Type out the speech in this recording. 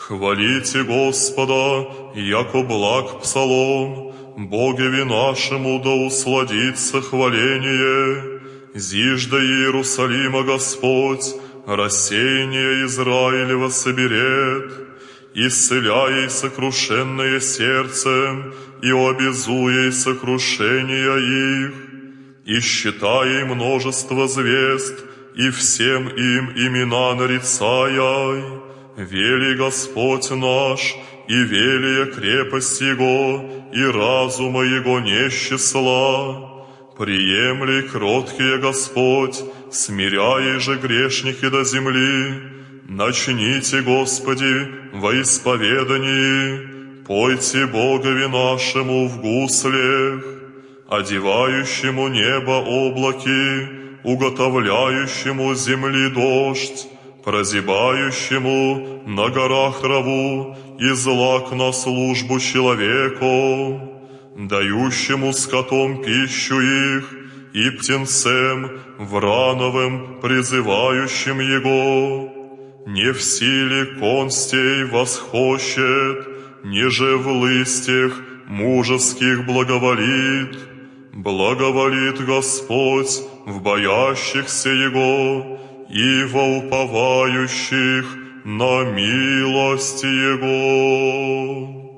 Хвалите Господа, яко благ псалом, Богови нашему да усладится хваление. Зижда Иерусалима Господь, рассеяние Израилева соберет, исцеляй сокрушенное сердцем и обезуей сокрушения их, и считай множество звезд, и всем им имена нарицай. Вели Господь наш, и велия крепость Его, и разума Его не счисла. Приемли кроткие Господь, смиряй же грешники до земли. Начните, Господи, во исповедании, пойте Богови нашему в гуслях, одевающему небо облаки, уготовляющему земли дождь, прозябающему на горах траву и злак на службу человеку, дающему скотом пищу их и птенцем врановым призывающим его. Не в силе констей восхощет, ниже в лыстях мужеских благоволит. Благоволит Господь в боящихся Его и во уповающих на милость Его.